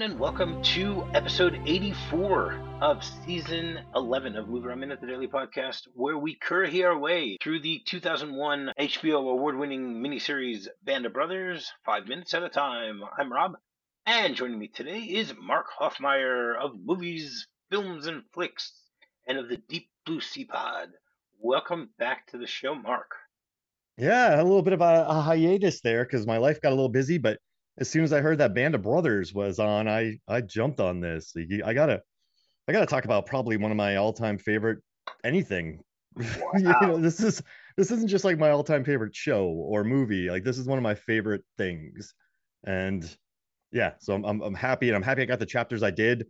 everyone, and welcome to episode 84 of season 11 of Movie Around Minute, the daily podcast, where we curry our way through the 2001 HBO award-winning miniseries Band of Brothers, 5 minutes at a time. I'm Rob, and joining me today is Mark Hoffmeyer of Movies, Films, and Flicks, and of the Deep Blue Sea Pod. Welcome back to the show, Mark. Yeah, a little bit of a hiatus there because my life got a little busy, but as soon as I heard that Band of Brothers was on, I jumped on this. I gotta talk about probably one of my all-time favorite anything. Wow. This isn't just like my all-time favorite show or movie. Like this is one of my favorite things. And yeah, so I'm happy, and I'm happy I got the chapters I did.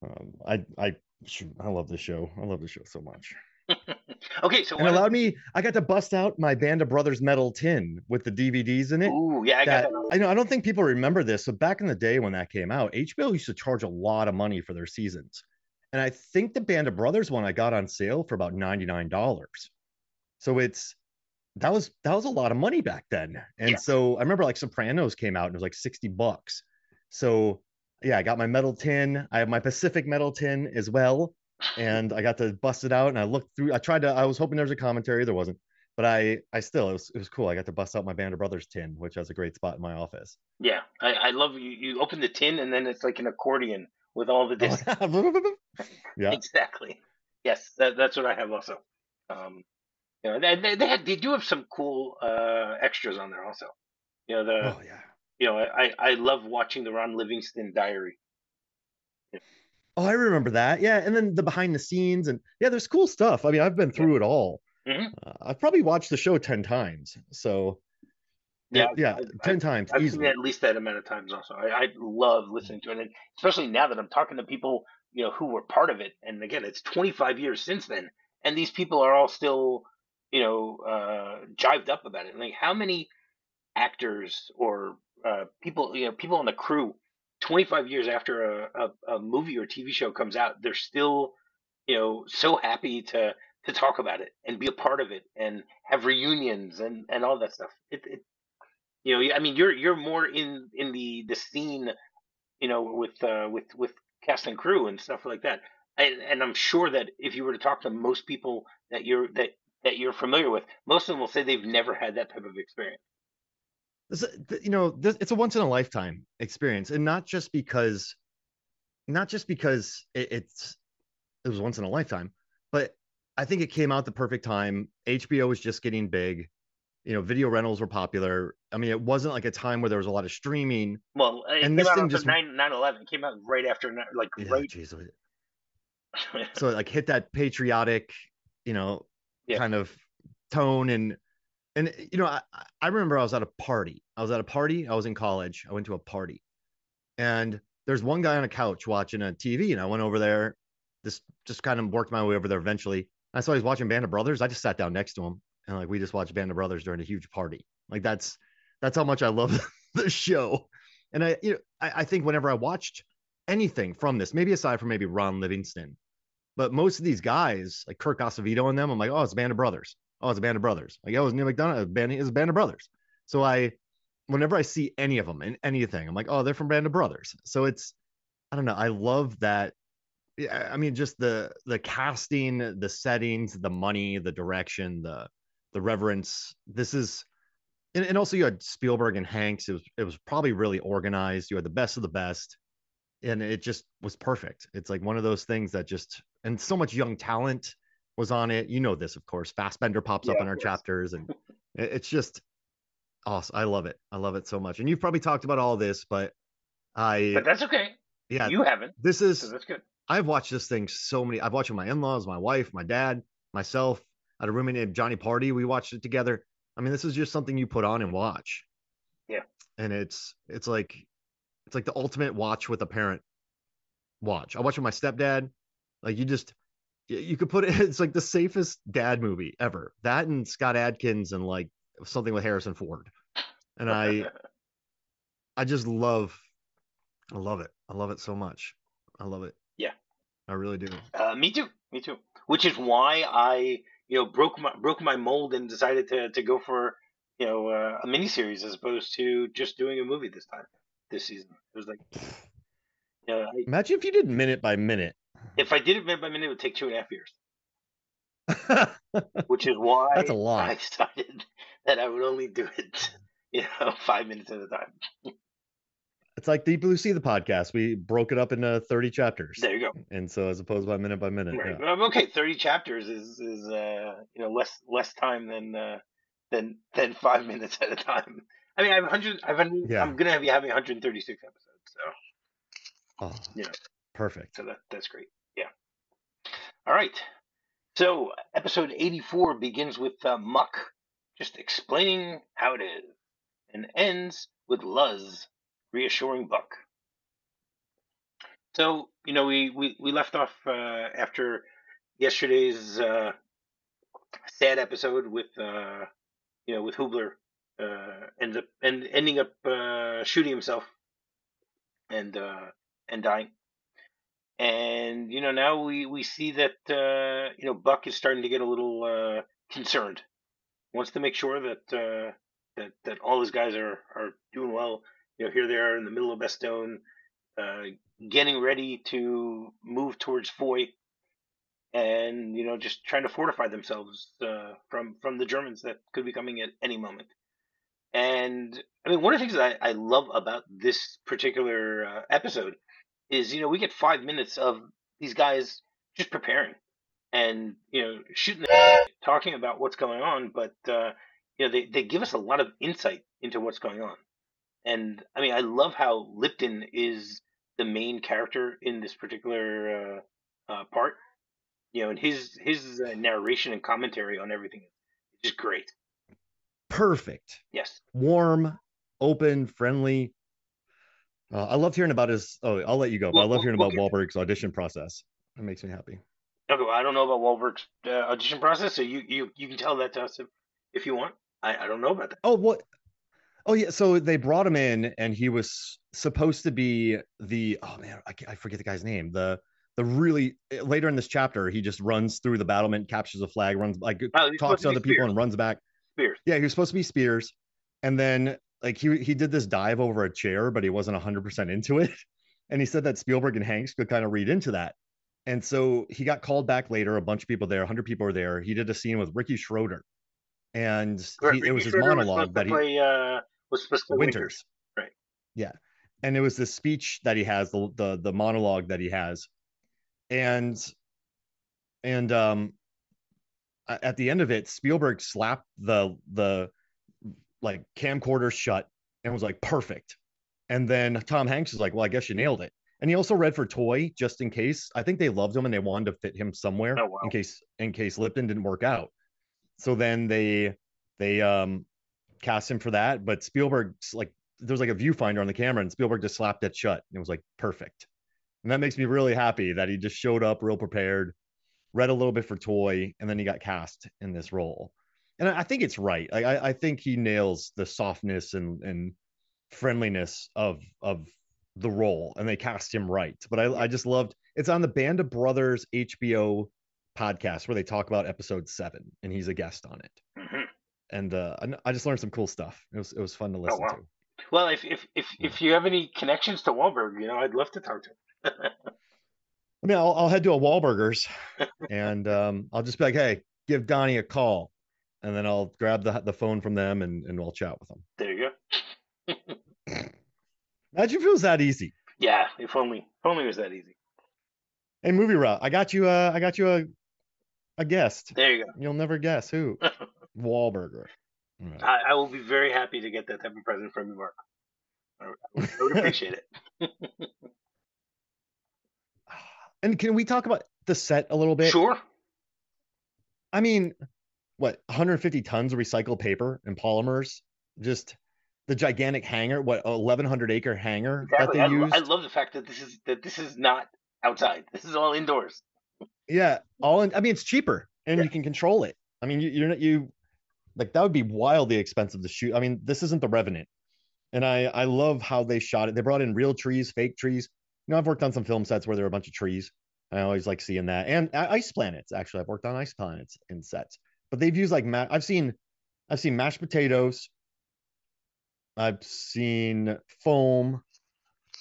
I love this show. I love this show so much. Okay, so And why don't allowed you... me, I got to bust out my Band of Brothers metal tin with the DVDs in it. Ooh, yeah, I got that That also. I don't think people remember this. So back in the day when that came out, HBO used to charge a lot of money for their seasons. And I think the Band of Brothers one I got on sale for about $99. So that was a lot of money back then. And Yeah. so I remember like Sopranos came out and it was like $60. So yeah, I got my metal tin. I have my Pacific metal tin as well. And I got to bust it out and I looked through. I was hoping there was a commentary. There wasn't. But I still, it was cool. I got to bust out my Band of Brothers tin, which has a great spot in my office. Yeah, I love you. You open the tin and then it's like an accordion with all the Oh, discs. yeah. Exactly. Yes, that's what I have also. Um, they do have some cool extras on there also. You know the Oh, yeah. I love watching the Ron Livingston diary. Oh, I remember that. Yeah. And then the behind the scenes, and yeah, there's cool stuff. I mean, I've been Yeah. through it all. Hmm. I've probably watched the show 10 times. So, Yeah, yeah, 10 times I've seen it easily. at least that amount of times also. I love listening to it, and especially now that I'm talking to people, who were part of it. And again, it's 25 years since then, and these people are all still, jived up about it. Like, how many actors or people, people on the crew, 25 years after a movie or TV show comes out, they're still, so happy to talk about it and be a part of it and have reunions and all that stuff. I mean, you're more in the scene, with cast and crew and stuff like that. And I'm sure that if you were to talk to most people that you're familiar with, most of them will say they've never had that type of experience. It's a once in a lifetime experience. And not just because it was once in a lifetime, but I think it came out the perfect time. HBO was just getting big. Video rentals were popular. I mean, it wasn't like a time where there was a lot of streaming, Well, it and came this out thing after just, 9/11. It came out right after, like, yeah, right. geez. So it like hit that patriotic, you know, Yeah. kind of tone. And I remember I was at a party. I was in college. I went to a party, and there's one guy on a couch watching a TV, and I went over there. This just kind of worked my way over there eventually. I saw he's watching Band of Brothers. I just sat down next to him, and like we just watched Band of Brothers during a huge party. Like that's how much I love the show. And I think whenever I watched anything from this, maybe aside from maybe Ron Livingston, but most of these guys like Kirk Acevedo and them, I'm like, oh, it's a Band of Brothers. Oh, it's a Band of Brothers. Like, oh, it's Neil McDonough. It's a Band of Brothers. So whenever I see any of them in anything, I'm like, oh, they're from Band of Brothers. So I don't know. I love that. I mean, just the casting, the settings, the money, the direction, the reverence. This is, and also you had Spielberg and Hanks. It was probably really organized. You had the best of the best, and it just was perfect. It's like one of those things that just, and so much young talent was on it. You know this, of course. Fassbender pops up Yeah, in of our course. chapters, and it's just awesome. I love it. I love it so much. And you've probably talked about all this, but But I, that's okay. yeah, You haven't, this so is, that's good. I've watched this thing so many. I've watched it with my in-laws, my wife, my dad, myself. I had a roommate named Johnny Party. We watched it together. I mean, this is just something you put on and watch, Yeah. and it's like the ultimate watch with a parent watch. I watch with my stepdad. Like you could put it. It's like the safest dad movie ever. That and Scott Adkins and like something with Harrison Ford. And I just I love it. I love it so much. I love it. Yeah. I really do. Me too. Me too. Which is why I, broke my mold and decided to go for, a miniseries as opposed to just doing a movie this season. It was like, Imagine if you did minute by minute. If I did it minute by minute, it would take 2.5 years, which is why That's a lot. I decided that I would only do it, 5 minutes at a time. It's like Deep Blue Sea, the podcast. We broke it up into 30 chapters. There you go. And so as opposed by minute. Right. Yeah. Okay. 30 chapters is less time than 5 minutes at a time. I mean, Yeah. I'm gonna be having 136 episodes, so Oh, you know, perfect. so that's great. Yeah. All right. So episode 84 begins with Muck just explaining how it is, and ends with Luz reassuring Buck. So we left off after yesterday's sad episode with Hubler ending up shooting himself and dying. And now we see that Buck is starting to get a little concerned. Wants to make sure that all his guys are doing well. Here they are in the middle of Bastogne, uh, getting ready to move towards Foy, and just trying to fortify themselves from the Germans that could be coming at any moment. And I mean, one of the things that I love about this particular episode is we get 5 minutes of these guys just preparing and shooting the talking about what's going on, but they give us a lot of insight into what's going on. And I mean, I love how Lipton is the main character in this particular part. And his narration and commentary on everything is just great. Perfect. Yes. Warm, open, friendly. I loved hearing about his. Oh, I'll let you go. But I love hearing about Wahlberg's audition process. It makes me happy. Okay, well, I don't know about Wahlberg's audition process, so you can tell that to us if you want. I don't know about that. Oh, what? Oh, yeah. So they brought him in, and he was supposed to be the. Oh man, I forget the guy's name. The really later in this chapter, he just runs through the battlement, captures a flag, runs talks to other people, and runs back. Spears. Yeah, he was supposed to be Spears, and then he did this dive over a chair, but he wasn't 100% into it. And he said that Spielberg and Hanks could kind of read into that. And so he got called back later. A bunch of people there, 100 people were there. He did a scene with Ricky Schroeder, and it was his monologue that was supposed to play Winters. Right. Yeah, and it was this speech that he has, the monologue that he has, and at the end of it, Spielberg slapped the like camcorder shut and was like, perfect. And then Tom Hanks is like, well, I guess you nailed it. And he also read for Toy just in case. I think they loved him and they wanted to fit him somewhere in case Lipton didn't work out. So then they cast him for that. But Spielberg's like, there's like a viewfinder on the camera and Spielberg just slapped it shut. And it was like, perfect. And that makes me really happy that he just showed up real prepared, read a little bit for Toy, and then he got cast in this role. And I think it's right. I think he nails the softness and friendliness of the role, and they cast him right. But I just loved it's on the Band of Brothers HBO podcast where they talk about episode 7, and he's a guest on it. Mm-hmm. And I just learned some cool stuff. It was fun to listen to. Well, if you have any connections to Wahlberg, I'd love to talk to him. I mean, I'll head to a Wahlburgers, and I'll just be like, hey, give Donnie a call, and then I'll grab the phone from them and I'll chat with them. There you go. Imagine if it was that easy. Yeah, if only it was that easy. Hey, Movie Route, I got you a guest. There you go. You'll never guess who. Wahlberger. Right. I will be very happy to get that type of present from you, Mark. I would appreciate it. And can we talk about the set a little bit? Sure. I mean, what, 150 tons of recycled paper and polymers? Just the gigantic hangar, 1,100 acre hangar exactly. that they used. I love the fact that this is not outside. This is all indoors. Yeah, I mean, it's cheaper and you can control it. I mean, you like that would be wildly expensive to shoot. I mean, this isn't The Revenant, and I love how they shot it. They brought in real trees, fake trees. I've worked on some film sets where there are a bunch of trees. I always like seeing that. And ice planets, actually. I've worked on ice planets in sets. But they've used like I've seen mashed potatoes. I've seen foam.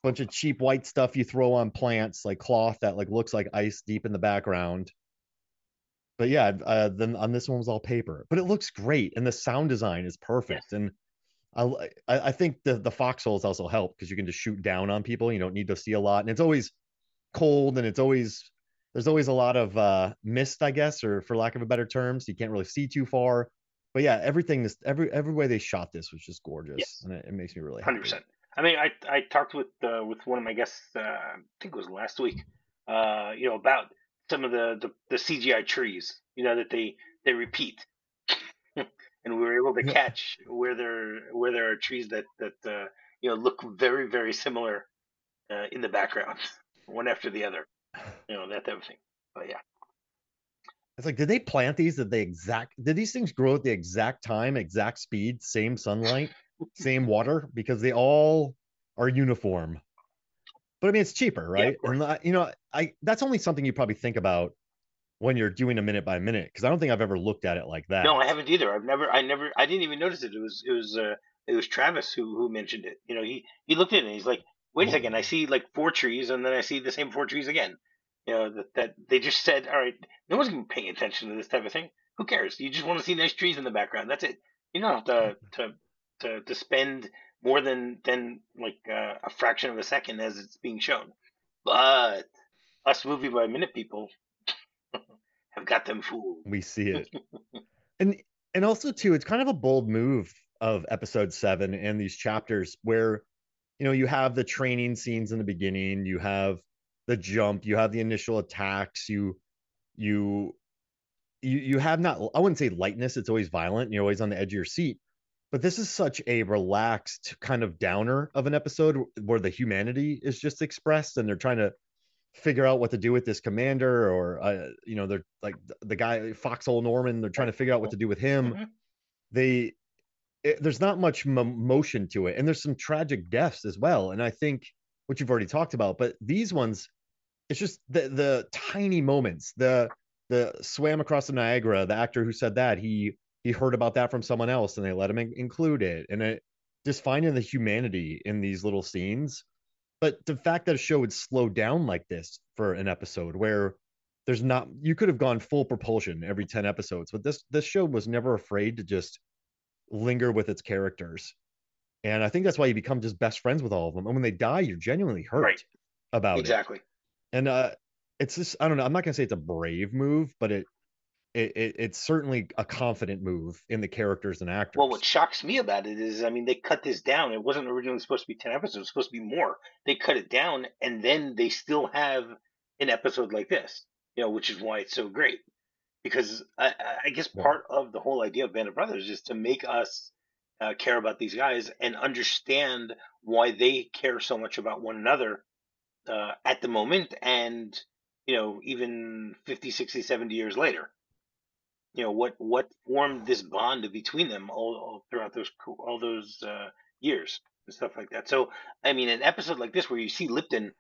bunch of cheap white stuff you throw on plants, like cloth that like looks like ice deep in the background. But yeah, then on this one was all paper, but it looks great, and the sound design is Yes, perfect. And I think the foxholes also help because you can just shoot down on people. You don't need to see a lot, and it's always cold, and it's always there's always a lot of mist, I guess, or for lack of a better term, so you can't really see too far. But yeah, everything is every way they shot this was just gorgeous, yes, and it makes me really happy. 100%. I mean, I talked with one of my guests, I think it was last week, about some of the CGI trees, that they repeat, and we were able to catch where there are trees that look very very similar in the background, one after the other, that type of thing. But yeah, It's like, did they plant these at the exact? Did these things grow at the exact time, exact speed, same sunlight, same water? Because they all are uniform. But I mean, it's cheaper, yeah, of right? course. And I that's only something you probably think about when you're doing a minute by minute, because I don't think I've ever looked at it like No, that. I haven't either. I didn't even notice it. It was Travis who mentioned it. He looked at it and he's like, wait a Oh, second, I see like four trees and then I see the same four trees again. That they just said, all right, no one's gonna be paying attention to this type of thing. Who cares? You just want to see nice trees in the background. That's it. You don't have to spend more than like a fraction of a second as it's being shown. But us movie by minute people have got them fooled. we see it. And and also too, it's kind of a bold move of episode 7 and these chapters where you have the training scenes in the beginning, you have the jump, you have the initial attacks, you you have not, I wouldn't say lightness, it's always violent, you're always on the edge of your seat. But this is such a relaxed kind of downer of an episode where the humanity is just expressed and they're trying to figure out what to do with this commander, or they're like the guy Foxhole Norman, they're trying Right. to figure out what to do with him. Hmm. There's not much motion to it, and there's some tragic deaths as well, and I think what you've already talked about, but these ones, it's just the tiny moments. The swam across the Niagara, the actor who said that he heard about that from someone else and they let him include it, and it just finding the humanity in these little scenes. But the fact that a show would slow down like this for an episode where there's not, you could have gone full propulsion every 10 episodes, but this show was never afraid to just linger with its characters. And I think that's why you become just best friends with all of them. And when they die, you're genuinely Right. hurt about it. Exactly. And it's just, I don't know, I'm not gonna say it's a brave move, but it's certainly a confident move in the characters and Well, what actors. shocks me about it is, I mean, they cut this down. It wasn't originally supposed to be 10 episodes, it was supposed to be more. They cut it down, and then they still have an episode like this, which is why it's so great. Because I guess Well, part of the whole idea of Band of Brothers is to make us care about these guys and understand why they care so much about one another at the moment and, even 50, 60, 70 years later. What formed this bond between them all throughout all those years and stuff like that. So I mean, an episode like this where you see Lipton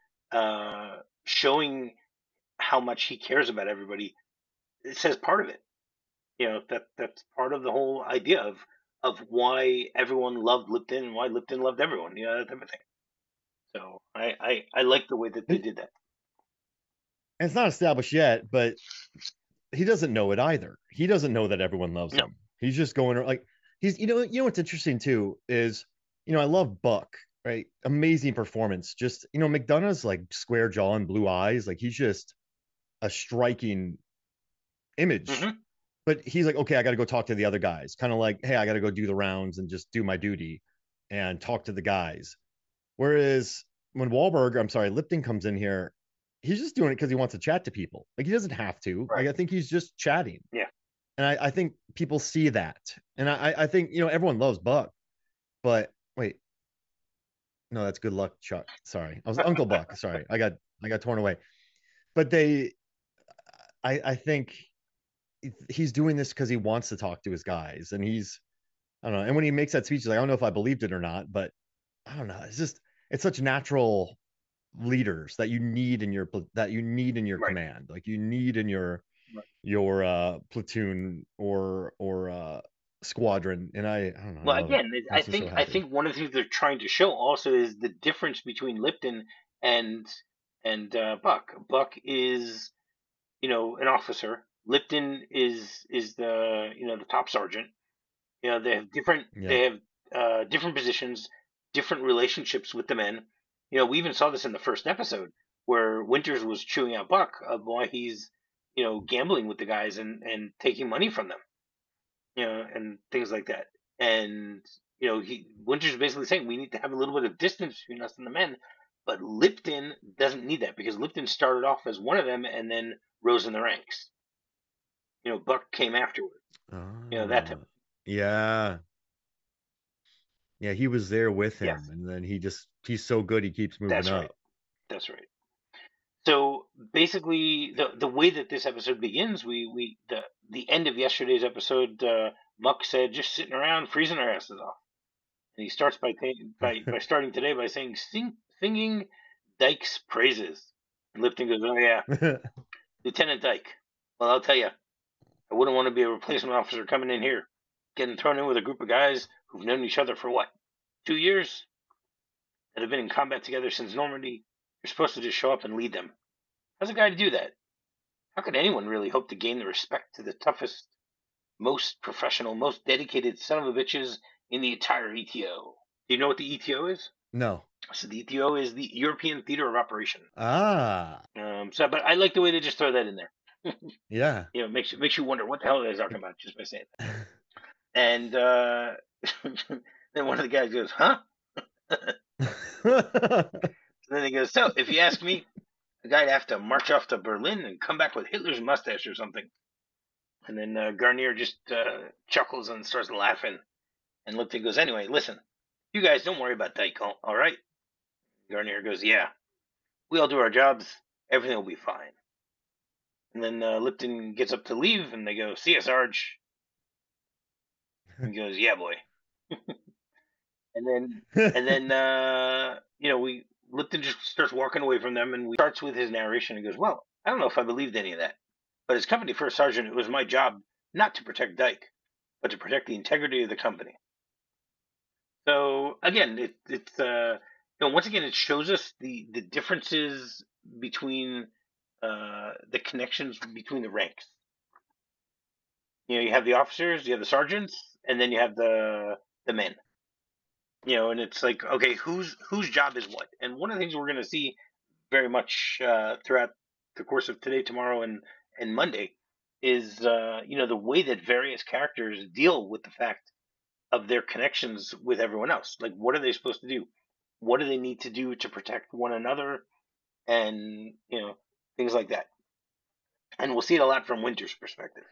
showing how much he cares about everybody, it says part of it. That's part of the whole idea of why everyone loved Lipton and why Lipton loved everyone. That type of thing. So I like the way that they and did that. it's not established yet, but he doesn't know it either. He doesn't know that everyone loves No, him. He's just going like he's what's interesting too is I love Buck, right? Amazing performance. Just McDonough's like square jaw and blue eyes, like he's just a striking image. hmm, But he's like, okay, I got to go talk to the other guys. Kind of like, hey, I got to go do the rounds and just do my duty and talk to the guys. Whereas when I'm sorry, Lipton comes in here, he's just doing it because he wants to chat to people. Like he doesn't have to. Like right, I think he's just chatting, yeah, and I think people see that, and I think everyone loves Buck, but wait, no, that's Good Luck Chuck. Sorry, I was Uncle Buck. Sorry, I got torn away. But I think he's doing this because he wants to talk to his guys, and I don't know. And when he makes that speech, he's like, I don't know if I believed it or not, but I don't know. It's such natural leaders that you need in your right, command, like you need in your right. platoon, or squadron, and I don't know, I Well, love it. again, Makes me so I happy. think one of the things they're trying to show also is the difference between Lipton and Buck. Buck is, an officer. Lipton is the, the top sergeant. They have Yeah. different positions, different relationships with the men. We even saw this in the first episode where Winters was chewing out Buck of why he's, gambling with the guys and taking money from them, and things like that. And Winters basically saying we need to have a little bit of distance between us and the men, but Lipton doesn't need that because Lipton started off as one of them and then rose in the ranks. Buck came afterward. That type Oh, yeah. Yeah, he was there with yes, him, and then he's so good he keeps moving that's right. up. That's right. So basically, the way that this episode begins, the end of yesterday's episode, Muck said, "Just sitting around freezing our asses off," and he starts by starting today by saying, singing Dyke's praises." And Lipton goes, "Oh yeah, Lieutenant Dyke. Well, I'll tell you, I wouldn't want to be a replacement officer coming in here, getting thrown in with a group of guys who've known each other for what, 2 years, that have been in combat together since Normandy. You're supposed to just show up and lead them. How's a guy to do that? How could anyone really hope to gain the respect to the toughest, most professional, most dedicated son of a bitches in the entire ETO? Do you know what the ETO is?" No. So the ETO is the European Theater of Operation. Ah, But I like the way they just throw that in there. yeah. Makes you wonder what the hell they're talking about just by saying that. And then one of the guys goes, "Huh?" And then he goes, "So if you ask me, the guy'd have to march off to Berlin and come back with Hitler's mustache or something." And then Garnier just chuckles and starts laughing. And Lipton goes, "Anyway, listen, you guys don't worry about Dyke, all right?" Garnier goes, "Yeah, we all do our jobs. Everything will be fine." And then Lipton gets up to leave, and they go, "See ya, Sarge." And he goes, "Yeah, boy." And then we Lipton just starts walking away from them, and we starts with his narration and goes, "Well, I don't know if I believed any of that, but as company first sergeant, it was my job not to protect Dyke, but to protect the integrity of the company." So again, it's once again it shows us the differences between the connections between the ranks. You have the officers, you have the sergeants, and then you have the men. And it's like, okay, whose job is what? And one of the things we're going to see very much throughout the course of today, tomorrow, and Monday is the way that various characters deal with the fact of their connections with everyone else. Like, what are they supposed to do? What do they need to do to protect one another? And things like that. And we'll see it a lot from Winter's perspective.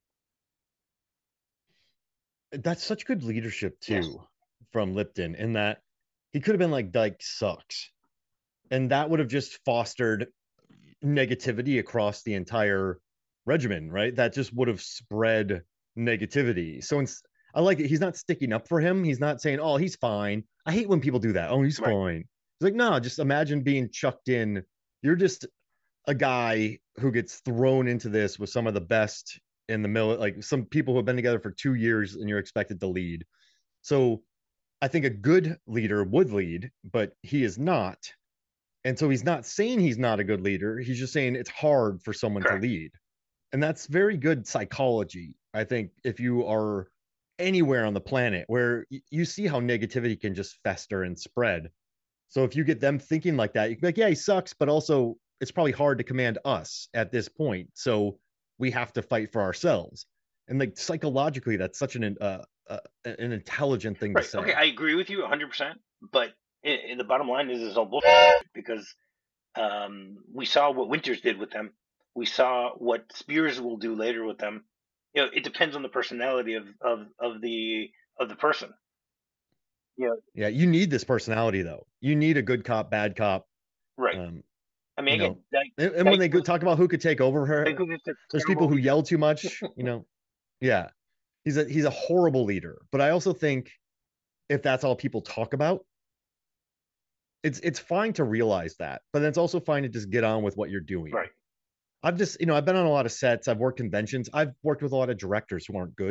That's such good leadership Yes, too from Lipton in that he could have been like Dyke sucks. And that would have just fostered negativity across the entire regimen, right? That just would have spread negativity. So I like it. He's not sticking up for him. He's not saying, "Oh, he's fine." I hate when people do that. "Oh, he's right. fine." It's like, no, just imagine being chucked in. You're just a guy who gets thrown into this with some of the best in the middle, like some people who have been together for 2 years, and you're expected to lead. So I think a good leader would lead, but he is not. And so he's not saying he's not a good leader. He's just saying it's hard for someone to Correct. lead. And that's very good psychology. I think if you are anywhere on the planet where you see how negativity can just fester and spread. So if you get them thinking like that, you can be like, "Yeah, he sucks, but also it's probably hard to command us at this point. So we have to fight for ourselves." And like psychologically, that's such an intelligent thing to Right. Okay, say. I agree with you 100%. But the bottom line is it's all bullshit because we saw what Winters did with them. We saw what Spears will do later with them. It depends on the personality of the person. You know, Yeah, you need this personality though. You need a good cop, bad cop. right. Um, I mean, you know, again, Dyke, and when Dyke they was talk about who could take over Dyke her, was just a there's terrible people who leader. yell too much. Yeah, he's a horrible leader. But I also think if that's all people talk about, it's fine to realize that, but it's also fine to just get on with what you're doing. Right. I've been on a lot of sets. I've worked conventions. I've worked with a lot of directors who aren't good.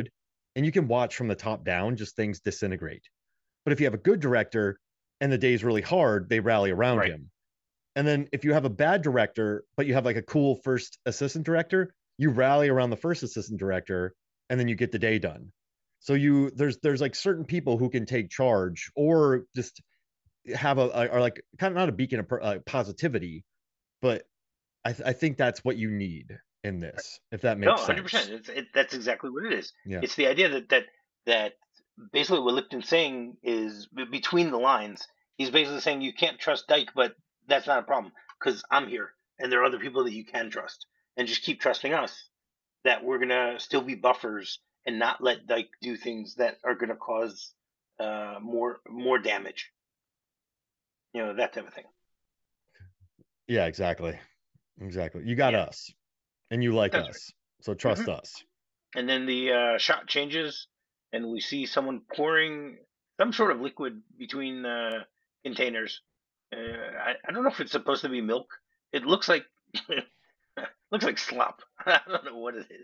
and you can watch from the top down just things disintegrate. But if you have a good director and the day's really hard, they rally around Right. him. And then if you have a bad director, but you have like a cool first assistant director, you rally around the first assistant director and then you get the day done. So there's like certain people who can take charge or just have or like kind of not a beacon of positivity, but I think that's what you need in this, if that No, makes 100%. sense. That's exactly what it is. Yeah. It's the idea that basically what Lipton's saying is between the lines. He's basically saying you can't trust Dyke, but that's not a problem because I'm here and there are other people that you can trust, and just keep trusting us that we're gonna still be buffers and not let Dyke do things that are gonna cause more damage. That type of thing. Yeah, exactly. Exactly. You got Yeah, us and you like that's right. us. So trust Hmm. us. And then the shot changes, and we see someone pouring some sort of liquid between containers. I don't know if it's supposed to be milk. It looks like looks like slop. I don't know what it is.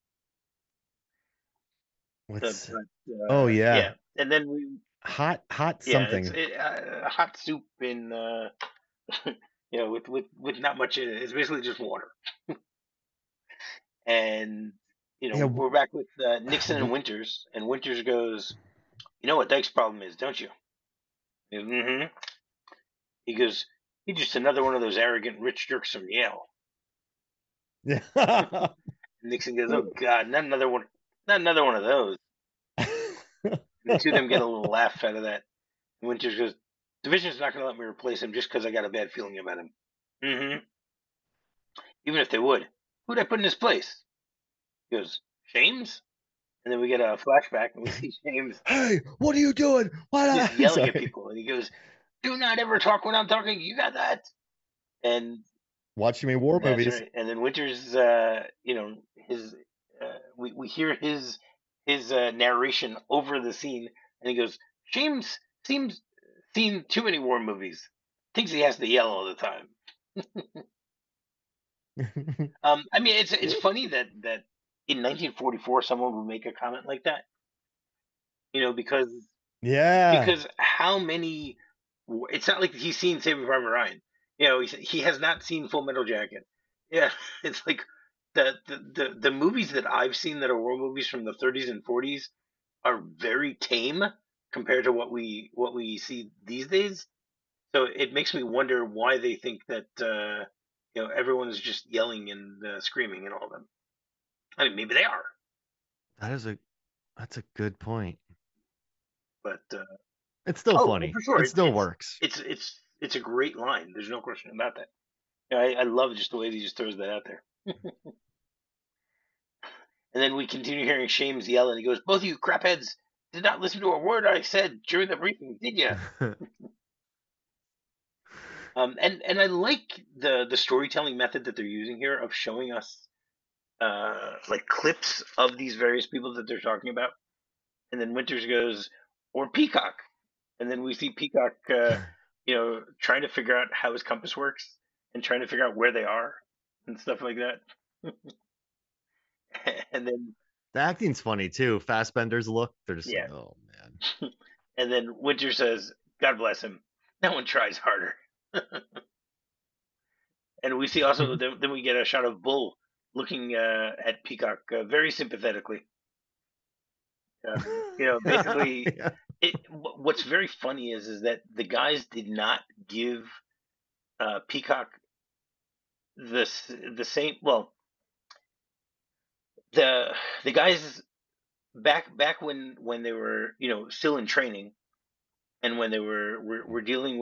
What's But Oh yeah, yeah. and then we Hot yeah, it's something. hot soup in with not much in it. It's basically just water. And Yeah. we're back with Nixon and Winters, and Winters goes, "You know what Dyke's problem is, don't you?" Mm-hmm. He goes, "He's just another one of those arrogant rich jerks from Yale." Yeah. Nixon goes, "Oh God, not another one of those." And the two of them get a little laugh out of that. And Winters goes, "Division's not going to let me replace him just because I got a bad feeling about him." Mm-hmm. Even if they would, who'd I put in his place? He goes, "Shames." And then we get a flashback, and we see Shames Hey, what are you doing? Why just not? yelling at Sorry. people, and he goes, "Do not ever talk when I'm talking. You got that?" And Watch too many war that's movies. right. And then Winters, his we hear his narration over the scene, and he goes, "Shames seems seen too many war movies. Thinks he has to yell all the time." I mean, it's funny that in 1944 someone would make a comment like that, because Yeah. how many? It's not like he's seen Saving Private Ryan. He has not seen Full Metal Jacket. Yeah, it's like the movies that I've seen that are war movies from the 30s and 40s are very tame compared to what we see these days. So it makes me wonder why they think that everyone is just yelling and screaming and all of them. I mean, maybe they are, That is a that's a good point. but It's still oh, funny. for sure, It still works. it's a great line. There's no question about that. I love just the way he just throws that out there. And then we continue hearing Shames yell, and he goes, "Both of you crapheads did not listen to a word I said during the briefing, did you?" And I like the storytelling method that they're using here of showing us like clips of these various people that they're talking about, and then Winters goes, "Or Peacock," and then we see Peacock, trying to figure out how his compass works and trying to figure out where they are and stuff like that. And then The acting's funny too. Fassbender's look. They're just yeah, like, oh man. and then Winter says, "God bless him. No one tries harder." And we see also then we get a shot of Bull looking at Peacock very sympathetically. Basically, Yeah. what's very funny is that the guys did not give Peacock the same. Well, the the guys back when they were still in training and when they were dealing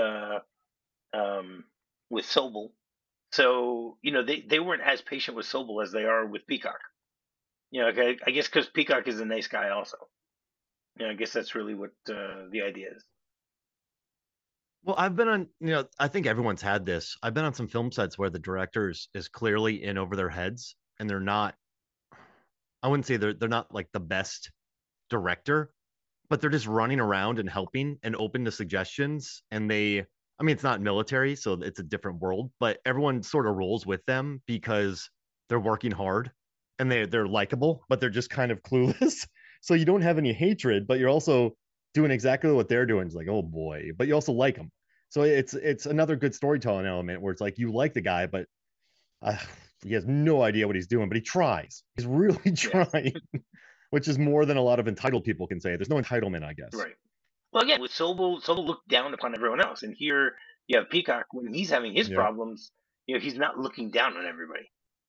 um, with Sobel. So they weren't as patient with Sobel as they are with Peacock. Okay, I guess because Peacock is a nice guy also. I guess that's really what the idea is. Well, I've been on, I think everyone's had this. I've been on some film sets where the director is clearly in over their heads and they're not, I wouldn't say they're not like the best director, but they're just running around and helping and open to suggestions. And I mean, it's not military, so it's a different world, but everyone sort of rolls with them because they're working hard and they're likable, but they're just kind of clueless. So you don't have any hatred, but you're also doing exactly what they're doing. It's like, oh boy, but you also like them. So it's another good storytelling element where it's like you like the guy, but uh, he has no idea what he's doing, but he tries. He's really Yeah, trying, which is more than a lot of entitled people can say. There's no entitlement, I guess. right. Well, again, with Sobel looked down upon everyone else, and here you have Peacock when he's having his Yep. problems. He's not looking down on everybody.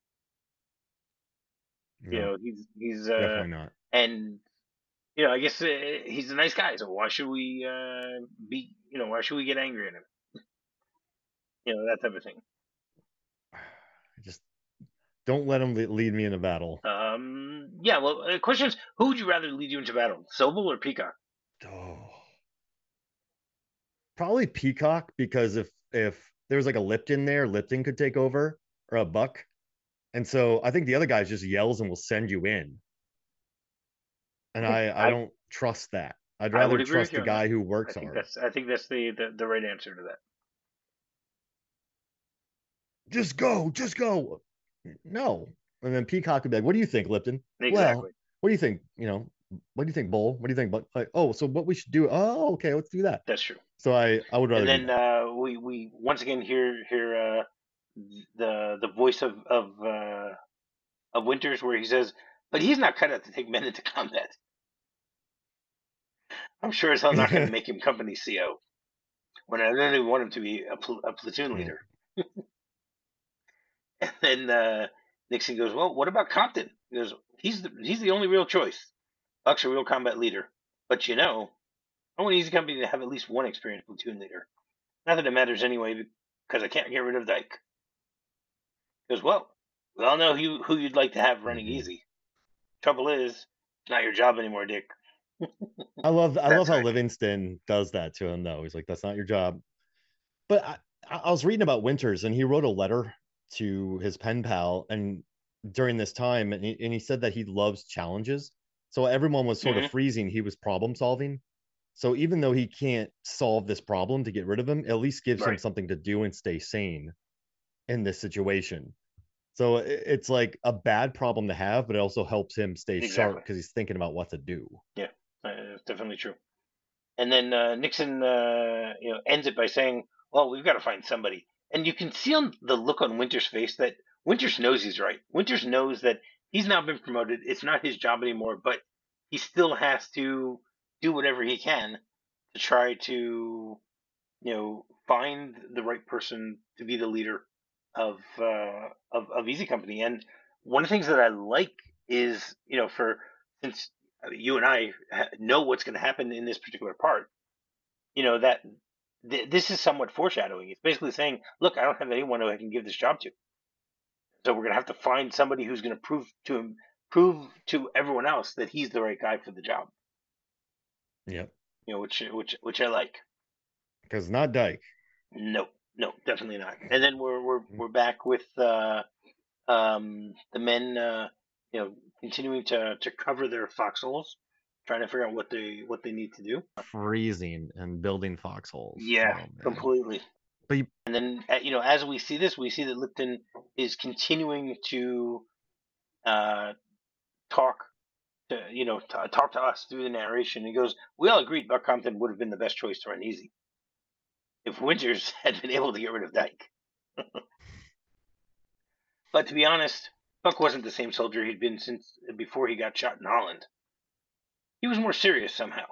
No, He's definitely not. and I guess he's a nice guy. So why should we why should we get angry at him? That type of thing. Just don't let him lead me into battle. Yeah. Well, the question is, who would you rather lead you into battle, Sobel or Peacock? Oh, probably Peacock because if there was like a Lipton there, Lipton could take over or a Buck. And so I think the other guy just yells and will send you in. And I I don't trust that. I'd I rather would agree with trust you the on that. guy who works hard. I think that's the right answer to that. Just go, just go. No. And then Peacock would be like, what do you think, Lipton? Well, Exactly. what do you think? What do you think, Bull? What do you think? But like, oh, so what we should do? Oh, okay, let's do that. That's true. So I would And rather do then that. we once again hear the voice of Winters where he says, "But he's not cut out to take men into combat. I'm sure as hell not going to make him company CO when I really want him to be a platoon Yeah. leader." And then Nixon goes, "Well, what about Compton?" He goes, "He's the only real choice. Buck's a real combat leader, but I want Easy Company to have at least one experienced platoon leader. Not that it matters anyway, because I can't get rid of Dyke." He goes, "Well, we all know who you'd like to have running Mm-hmm. Easy. Trouble is, it's not your job anymore, Dick." I love That's how right. Livingston does that to him though. He's like, that's not your job. But I was reading about Winters and he wrote a letter to his pen pal and during this time and he said that he loves challenges. So everyone was sort of Hmm. freezing, he was problem solving. So even though he can't solve this problem to get rid of him, at least gives him Right. something to do and stay sane in this situation. So it's like a bad problem to have, but it also helps him stay sharp Exactly. because he's thinking about what to do. Yeah, it's definitely true. And then Nixon, ends it by saying, "Well, we've got to find somebody." And you can see on the look on Winter's face that Winters knows he's right. Winters knows that he's now been promoted. It's not his job anymore, but he still has to do whatever he can to try to, find the right person to be the leader of Easy Company. And one of the things that I like is, for since you and I know what's going to happen in this particular part, that this is somewhat foreshadowing. It's basically saying, look, I don't have anyone who I can give this job to, so we're going to have to find somebody who's going to prove to everyone else that he's the right guy for the job. Yep. Which I like. Because not Dyke. No, no, definitely not. And then we're back with the men, continuing to cover their foxholes, trying to figure out what they need to do. Freezing and building foxholes. Yeah, Oh man. completely. But you, And then, as we see this, we see that Lipton is continuing to uh, talk talk to us through the narration. He goes, "We all agreed Buck Compton would have been the best choice to run Easy if Winters had been able to get rid of Dyke. But to be honest, Buck wasn't the same soldier he'd been since before he got shot in Holland. He was more serious somehow."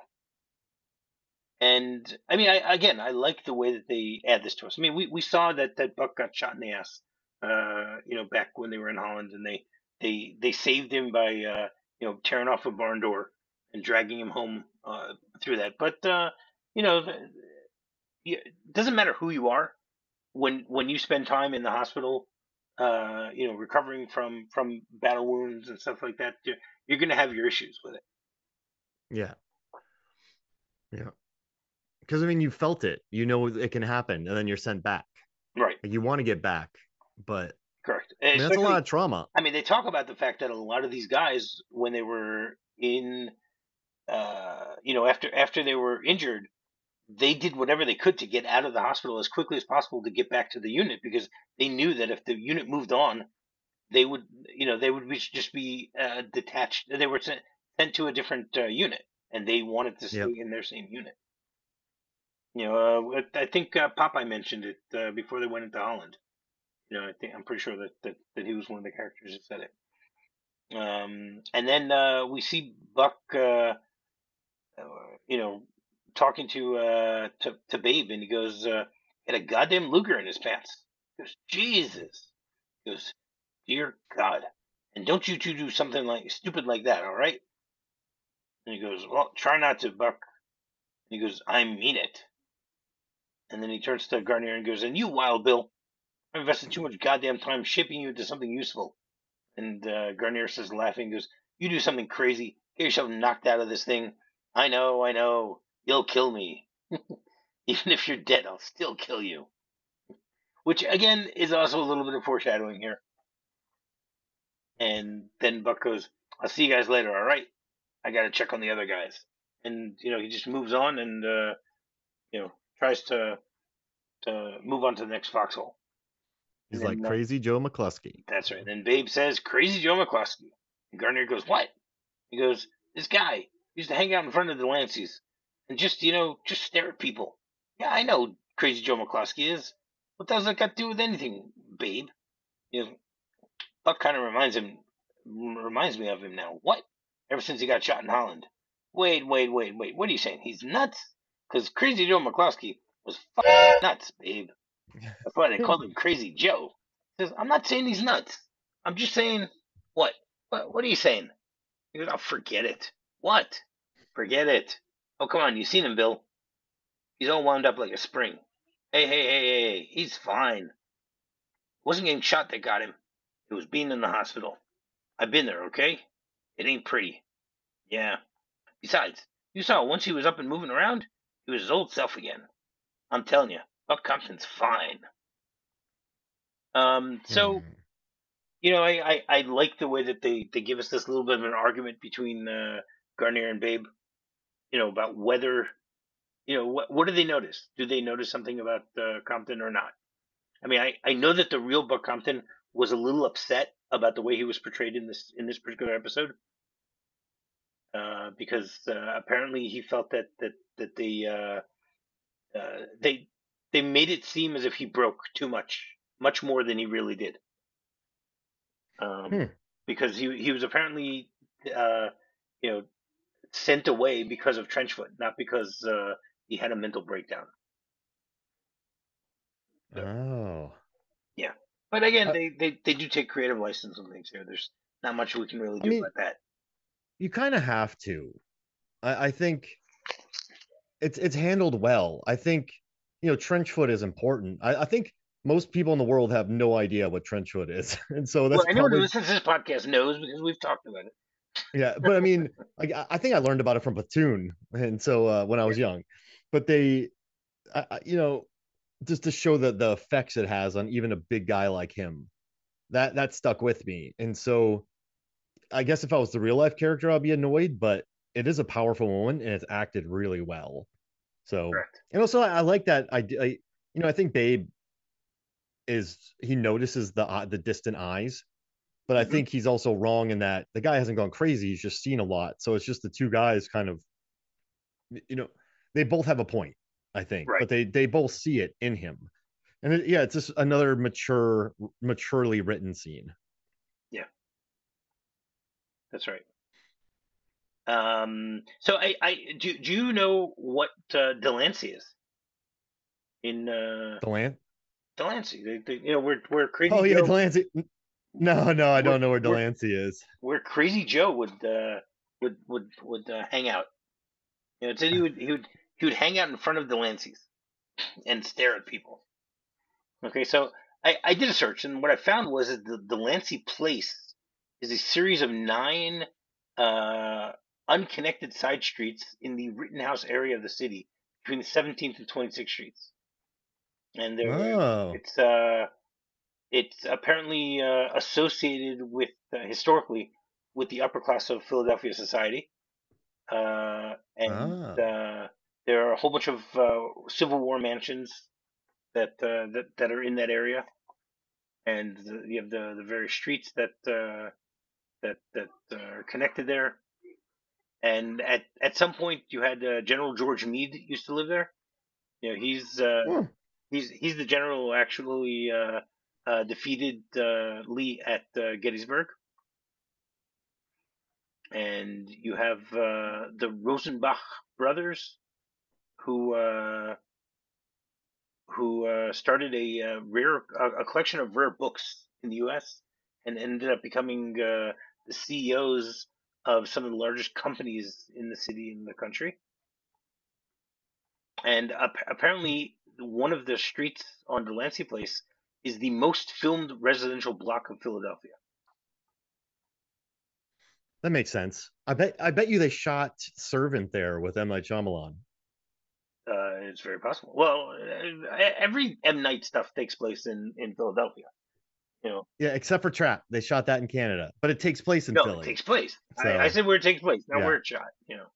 And I mean, I like the way that they add this to us. I mean, we saw that Buck got shot in the ass, back when they were in Holland, and they saved him by tearing off a barn door and dragging him home through that. But you know, the, it doesn't matter who you are when you spend time in the hospital, recovering from battle wounds and stuff like that. You're going to have your issues with it. yeah, yeah. Because I mean, you felt it. You know it can happen, and then you're sent back. Right. Like you want to get back, but Correct. I mean that's a lot Especially, of trauma. I mean, they talk about the fact that a lot of these guys, when they were in, after they were injured, they did whatever they could to get out of the hospital as quickly as possible to get back to the unit because they knew that if the unit moved on, they would, just be detached. They were sent to a different unit, and they wanted to Yep. stay in their same unit. I think Popeye mentioned it before they went into Holland. I'm pretty sure that he was one of the characters that said it. And then we see Buck, you know, talking to Babe, and he goes, "Had a goddamn Luger in his pants." He goes, "Jesus." He goes, "Dear God, and don't you two do something like stupid like that, all right?" And he goes, "Well, try not to, Buck." And he goes, "I mean it." And then he turns to Garnier and goes, "And you, Wild Bill, I invested too much goddamn time shaping you into something useful." And Garnier says, laughing, goes, "You do something crazy, get yourself knocked out of this thing. I know, I know. You'll kill me. Even if you're dead, I'll still kill you." Which, again, is also a little bit of foreshadowing here. And then Buck goes, "I'll see you guys later, all right? I got to check on the other guys." And, he just moves on and, tries to move on to the next foxhole. And He's like then crazy Joe McCluskey. that's right. Then Babe says, "Crazy Joe McCluskey." And Gardner goes, "What?" He goes, "This guy used to hang out in front of the Lancey's and just stare at people." "Yeah, I know who Crazy Joe McCluskey is. What does that got to do with anything, Babe?" You know, Buck kind of reminds me of him now. "What?" "Ever since he got shot in Holland." "Wait, wait, wait, wait. What are you saying? He's nuts?" "Because Crazy Joe McCluskey was nuts, Babe. That's why they called him Crazy Joe." He says, "I'm not saying he's nuts. I'm just saying, what? What are you saying?" He goes, "Oh, forget it." "What?" "Forget it." "Oh, come on. You seen him, Bill. He's all wound up like a spring." "Hey, hey, hey, hey, hey. He's fine. It wasn't getting shot that got him. It was being in the hospital. I've been there, okay? It ain't pretty." "Yeah. Besides, you saw once he was up and moving around, he was his old self again. I'm telling you, Buck Compton's fine." So Hmm. I like the way that they give us this little bit of an argument between Garnier and Babe, about whether, what do they notice? Do they notice something about Compton or not? I mean, I know that the real Buck Compton was a little upset about the way he was portrayed in this particular episode, because apparently he felt that they made it seem as if he broke too much more than he really did. Hmm. Because he was apparently uh, you know sent away because of Trenchfoot, not because he had a mental breakdown. So Oh. yeah, but again, I, they do take creative license on things here. There's not much we can really I do mean, about that. you kind of have to. I think it's handled well. I think trenchfoot is important. I think most people in the world have no idea what trenchfoot is, and so Well, that's anyone who probably listens to this podcast knows because we've talked about it. yeah. But I mean, like I think I learned about it from Platoon, and so when I Yeah, was young, but they, just to show the effects it has on even a big guy like him, that stuck with me, and so I guess if I was the real life character, I'd be annoyed, but it is a powerful moment and it's acted really well. So, correct. and also I like that I think Babe he notices the distant eyes, but I Hmm. think he's also wrong in that the guy hasn't gone crazy. He's just seen a lot. So it's just the two guys kind of, you know, they both have a point, I think, Right. but they both see it in him. And yeah, it's just another maturely written scene. Yeah, that's right. So do you know what Delancey is in Delan Delancey? Where Oh Crazy yeah, Joe, Delancey. No, I where don't know where where Delancey is. where Crazy Joe would hang out. It said he would hang out in front of Delancey's and stare at people. Okay, so I did a search, and what I found was that the Delancey Place is a series of 9 uh, unconnected side streets in the Rittenhouse area of the city between the 17th and 26th streets, and Oh. it's apparently associated with historically with the upper class of Philadelphia society, and Ah. there are a whole bunch of Civil War mansions that are in that area, and you have the various streets that are connected there. And at some point, you had General George Meade used to live there. You know, Hmm. he's the general who actually defeated Lee at Gettysburg. And you have the Rosenbach brothers who started a collection of rare books in the U.S. and ended up becoming the CEOs of some of the largest companies in the city and the country. And apparently, one of the streets on Delancey Place is the most filmed residential block of Philadelphia. That makes sense. I bet you they shot Servant there with M. Night Shyamalan. It's very possible. Well, every M Night stuff takes place in Philadelphia. You know, Yeah, except for Trap. They shot that in Canada, but it takes place in no, it Philly. takes place. I So said where it takes place, not yeah. where it's shot. You know.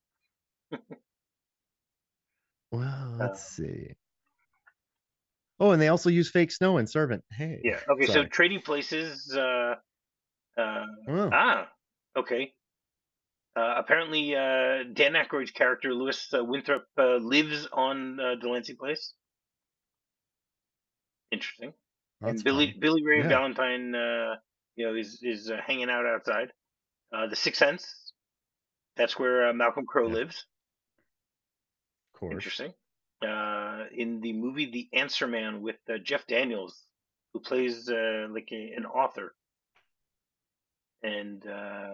Well, Uh, let's see. Oh, and they also use fake snow in Servant. Hey, yeah. Okay. So sorry. Trading Places. Uh, Oh, ah. Okay. Apparently, Dan Aykroyd's character Lewis Winthrop lives on Delancey Place. Interesting. that's And fun. Billy Ray Yeah, Valentine, is hanging out outside. The Sixth Sense. That's where Malcolm Crowe yeah, of lives. course. Interesting. In the movie The Answer Man with Jeff Daniels, who plays like an author, and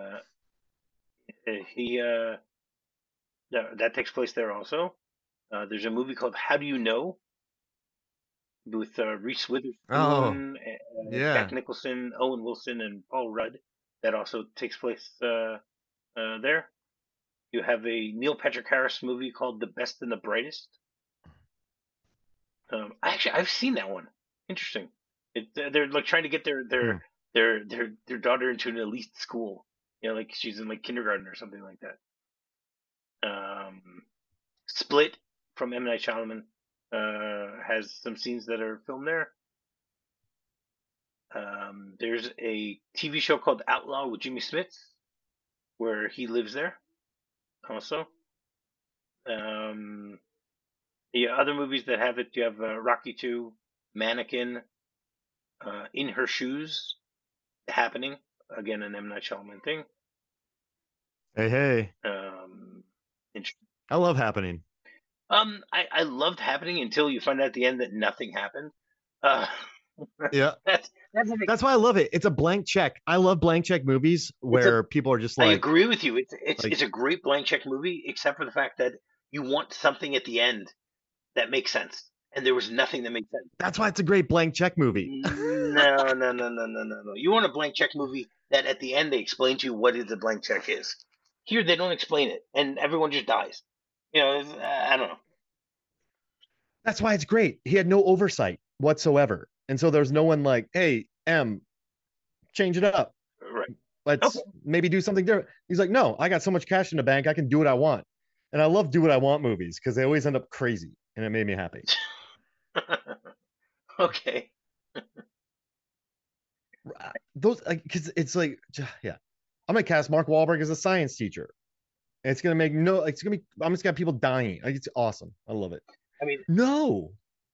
he that takes place there also. There's a movie called How Do You Know with Reese Oh, Witherspoon, Jack yeah. Nicholson, Owen Wilson, and Paul Rudd. That also takes place there. You have a Neil Patrick Harris movie called The Best and the Brightest. I've seen that one. Interesting. They're like trying to get Hmm. their daughter into an elite school. You know, like she's in like kindergarten or something like that. Split from M Night Shyamalan has some scenes that are filmed there. There's a TV show called Outlaw with Jimmy Smits where he lives there also. Um, yeah, other movies that have it, you have Rocky 2, Mannequin, In Her Shoes, Happening, again an M Night Shyamalan thing. Hey, hey. Um, I love Happening. I loved Happening until you find out at the end that nothing happened. Uh, Yeah, that's the thing. that's why I love it. It's a blank check. I love blank check movies It's a where people are just I like, agree with you. It's like it's a great blank check movie, except for the fact that you want something at the end that makes sense, and there was nothing that made sense. that's why it's a great blank check movie. No, no, no, no, no, no, no. You want a blank check movie that at the end they explain to you what the blank check is. Here they don't explain it, and everyone just dies. You know, I don't know. That's why it's great. He had no oversight whatsoever. And so there's no one like, hey, M, change it up. Right. Okay. Let's maybe do something different. He's like, no, I got so much cash in the bank. I can do what I want. And I love do what I want movies because they always end up crazy. And it made me happy. Okay. Those, like, because it's like, yeah, I'm going to cast Mark Wahlberg as a science teacher. And it's going to make no, it's going to be, I'm just going to have people dying. Like, it's awesome. I love it. I mean, No.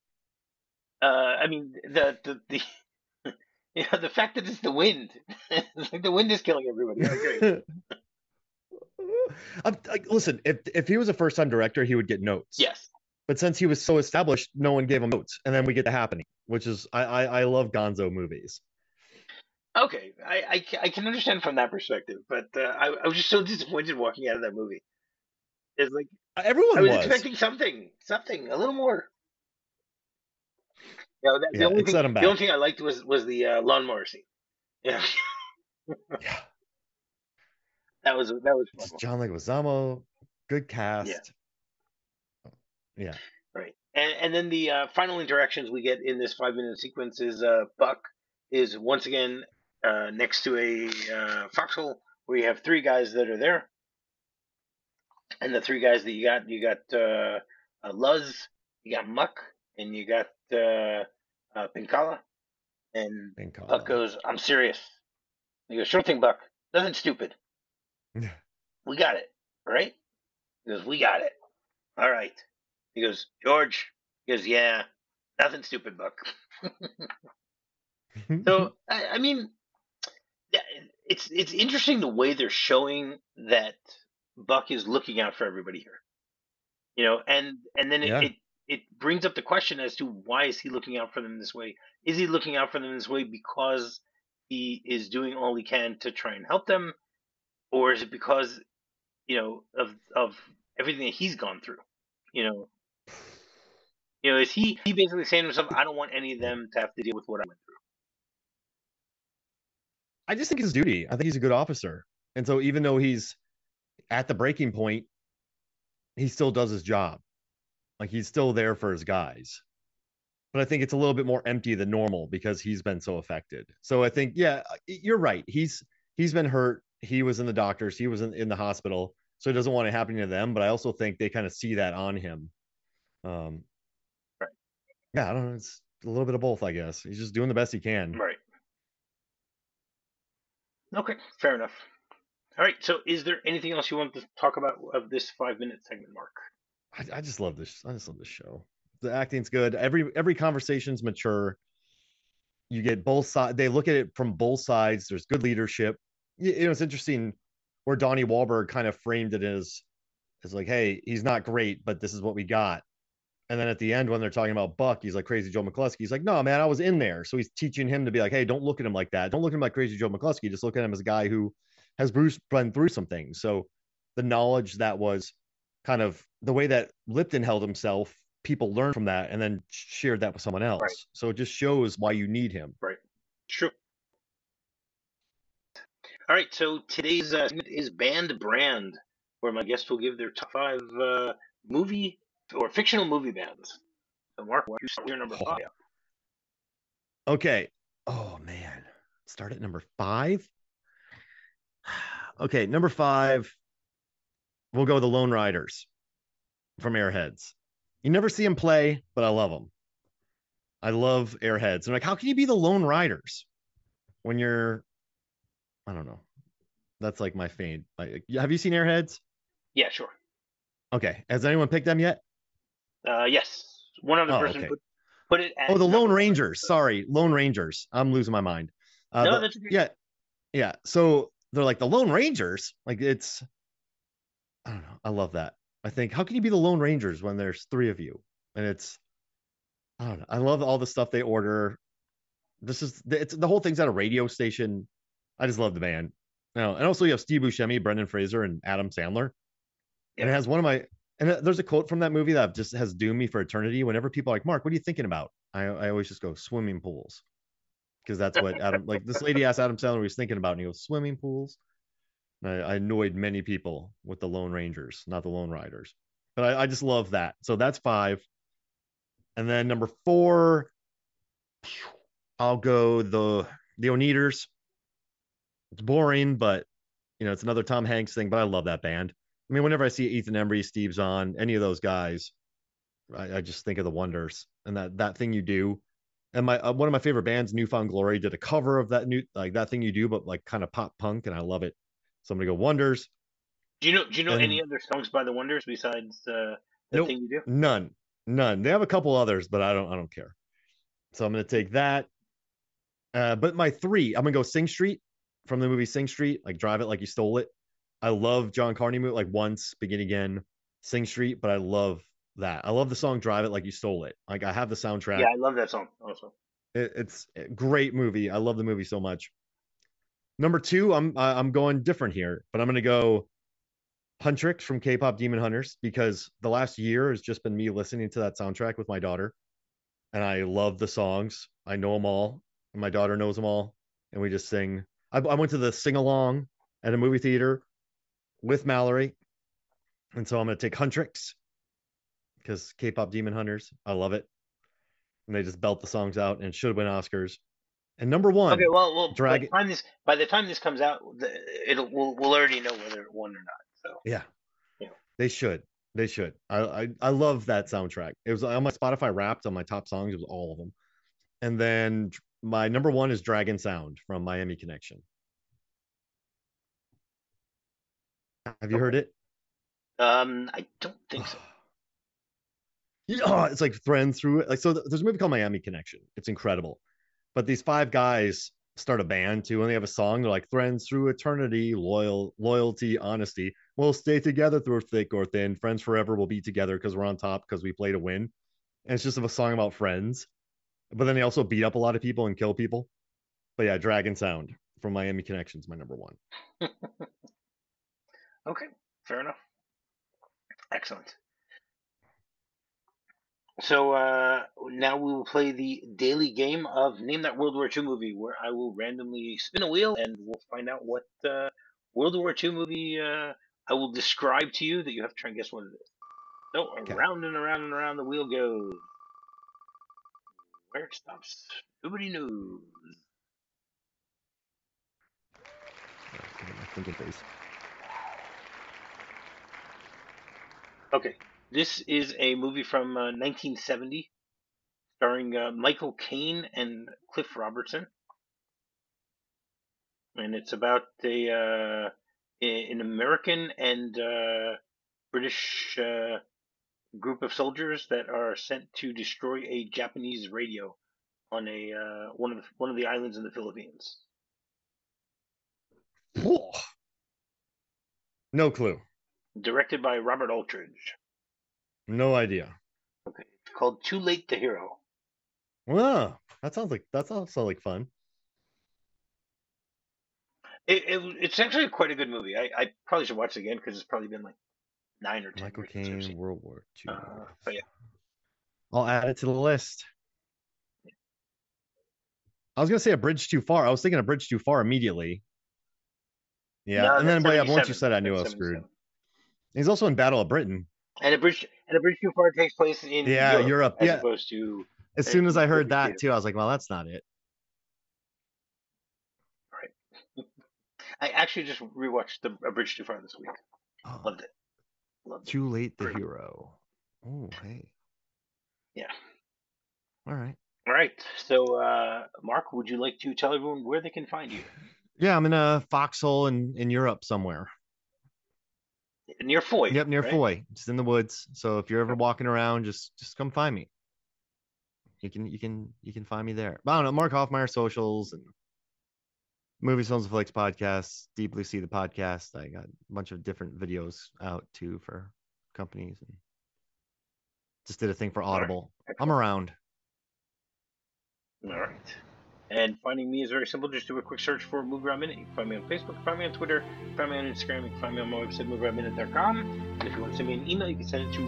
the the fact that it's the wind, it's like the wind is killing everybody. Oh, great. Listen, if he was a first time director, he would get notes. Yes. But since he was so established, no one gave him notes, and then we get the happening, which is I love Gonzo movies. Okay, I can understand from that perspective, but I was just so disappointed walking out of that movie. It's like I Everyone was was, expecting something, a little more. You know, yeah, it set him the only back. thing I liked was the lawnmower scene. Yeah, Yeah, that was it's fun. John Leguizamo, good Yeah, cast. Yeah, right. And then the final interactions we get in this 5 minute sequence is Buck is once again next to a foxhole where you have three guys that are there, and the three guys that you got Luz, you got Muck, and you got Pinkala. And and Buck Kala. goes, "I'm serious." He goes, "Sure thing, Buck. Nothing stupid. We got it." right? He goes, we got it. All right. He goes, George. He goes, yeah, nothing stupid, Buck. So I mean, yeah, it's interesting the way they're showing that Buck is looking out for everybody here. And then Yeah. it brings up the question as to why is he looking out for them this way? Is he looking out for them this way because he is doing all he can to try and help them, or is it because of everything that he's gone through? You know, is he basically saying to himself, I don't want any of them to have to deal with what I went I just think it's duty. I think he's a good officer. And so even though he's at the breaking point, he still does his job. Like he's still there for his guys. But I think it's a little bit more empty than normal because he's been so affected. So I think, yeah, you're right. He's been hurt. He was in the doctors. He was in the hospital. So he doesn't want it happening to them. But I also think they kind of see that on him. Um, through? yeah, I don't know. It's a little bit of both, I guess. He's just doing the best he can. Right. Right. Okay. Fair enough. All right. So, is there anything else you want to talk about of this 5 minute segment, Mark? I just love this. I just love this show. The acting's good. Every conversation's mature. You get both sides. They look at it from both sides. There's good leadership. It's interesting where Donnie Wahlberg kind of framed it as like, hey, he's not great, but this is what we got. And then at the end, when they're talking about Buck, he's like Crazy Joe McCluskey. He's like, no, man, I was in there. So he's teaching him to be like, hey, don't look at him like that. Don't look at him like Crazy Joe McCluskey. Just look at him as a guy who has Bruce been through some things. So the knowledge that was kind of the way that Lipton held himself, people learned from that and then shared that with someone Right. else. So it just shows why you need him. Right. True. All right. So today's segment is Band Brand, where my guests will give their top five movie or fictional movie bands. So, Mark, why don't you start with your number Oh, five? okay. Oh man. Start at number 5. Okay, number 5. We'll go with the Lone Riders from Airheads. You never see them play, but I love them. I love Airheads. I'm like, how can you be the Lone Riders when you're, I don't know. That's like my fame. Like, have you seen Airheads? Yeah, sure. Okay. Has anyone picked them yet? Yes. One other Oh, person okay. put it Oh, at the Lone number one. Rangers. So. Sorry, Lone Rangers. I'm losing my mind. No, The that's okay. Yeah, yeah. So they're like the Lone Rangers. Like it's, I don't know. I love that. I think how can you be the Lone Rangers when there's 3 of you? And it's, I don't know. I love all the stuff they order. It's the whole thing's at a radio station. I just love the band. No, and also you have Steve Buscemi, Brendan Fraser, and Adam Sandler. And Yeah. it has one of my and there's a quote from that movie that just has doomed me for eternity. Whenever people are like, Mark, what are you thinking about? I always just go swimming pools because that's what Adam like. This lady asked Adam Sandler what he's thinking about, and he goes swimming pools. And I annoyed many people with the Lone Rangers, not the Lone Riders. But I just love that. So that's 5. And then number 4, I'll go the Oneaters. It's boring, but it's another Tom Hanks thing. But I love that band. I mean, whenever I see Ethan Embry, Steve Zahn, any of those guys, I just think of the Wonders and that thing you do. And my one of my favorite bands, Newfound Glory, did a cover of that new like that thing you do, but like kind of pop punk, and I love it. So I'm gonna go Wonders. Do you know any And other songs by the Wonders besides that nope, thing you do? none. They have a couple others, but I don't care. So I'm gonna take that. But my 3, I'm gonna go Sing Street from the movie Sing Street, like Drive It Like You Stole It. I love John Carney movie, like Once, Begin Again, Sing Street, but I love that. I love the song Drive It Like You Stole It. Like I have the Yeah, soundtrack. I love that song also. It's a great movie. I love the movie so much. Number 2, I'm going different here, but I'm gonna go Huntrix from K-pop Demon Hunters because the last year has just been me listening to that soundtrack with my daughter, and I love the songs. I know them all, and my daughter knows them all, and we just sing. I went to the sing along at a movie theater with Mallory, and so I'm gonna take Huntrix because K-pop Demon Hunters, I love it, and they just belt the songs out and should win Oscars. And number Okay, 1, well, Dragon. by the time this comes out, we'll already know whether it won or not. So, Yeah, you know, they should. They should. I love that soundtrack. It was on my Spotify Wrapped on my top songs. It was all of them. And then my number 1 is Dragon Sound from Miami Connection. Have you okay. heard it? I don't think so. It's like threading through it. Like, so there's a movie called Miami Connection. It's incredible. But these five guys start a band too, and they have a song. They're like, threads through eternity, loyalty, honesty. We'll stay together through thick or thin. Friends forever. We'll be together because we're on top because we play to win. And it's just a song about friends. But then they also beat up a lot of people and kill people. But yeah, Dragon Sound from Miami Connection's my number one. Okay, fair enough. Excellent. So now we will play the daily game of Name That World War II Movie, where I will randomly spin a wheel and we'll find out what World War II movie I will describe to you that you have to try and guess what it is. So Okay. around and around and around the wheel goes. Where it stops, nobody knows. Thinking face. Okay, this is a movie from 1970, starring Michael Caine and Cliff Robertson, and it's about an American and British group of soldiers that are sent to destroy a Japanese radio on a one of the islands in the Philippines. No clue. Directed by Robert Aldridge. No idea. Okay, it's called Too Late to Hero. Wow, that sounds like fun. It's actually quite a good movie. I probably should watch it again because it's probably been like 9 or 10 Michael years since I've Caine, seen it. World War II. But yeah, I'll add it to the list. I was gonna say A Bridge Too Far. I was thinking A Bridge Too Far immediately. Yeah, no, and then that's but yeah, once you 77. said, I knew I That's was screwed. 77. He's also in Battle of Britain. And a bridge too far takes place in Yeah, Europe. as Yeah. opposed to. As soon as I heard that theater. too, I was like, well, that's not it. Right. I actually just rewatched A Bridge Too Far this week. Oh, Loved it. Loved it. Too Late the Great. Hero. Oh, hey. Yeah. All right. All right. So, Mark, would you like to tell everyone where they can find you? Yeah, I'm in a foxhole in Europe somewhere. Near Foy. Yep, near right? Foy, just in the woods. So if you're ever walking around, just come find me. You can find me there. But I don't know, Mark Hoffmeyer socials and Movies, Films, and Flicks podcast, Deep Blue Sea the podcast. I got a bunch of different videos out too for companies, and just did a thing for Audible. Right. I'm around. All right. And finding me is very simple. Just do a quick search for Movie Rob Minute. You can find me on Facebook, you can find me on Twitter, you can find me on Instagram, you can find me on my website, movierobminute.com. And if you want to send me an email, you can send it to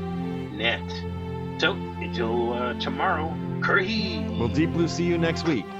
movierob@movierob.net. So, until tomorrow, curry! We'll Deep Blue see you next week.